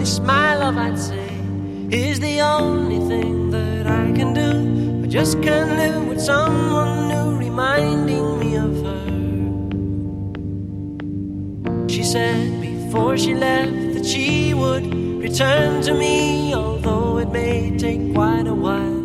This, my love, I'd say, is the only thing that I can do. I just can't live with someone new reminding me of her. She said before she left that she would return to me, although it may take quite a while.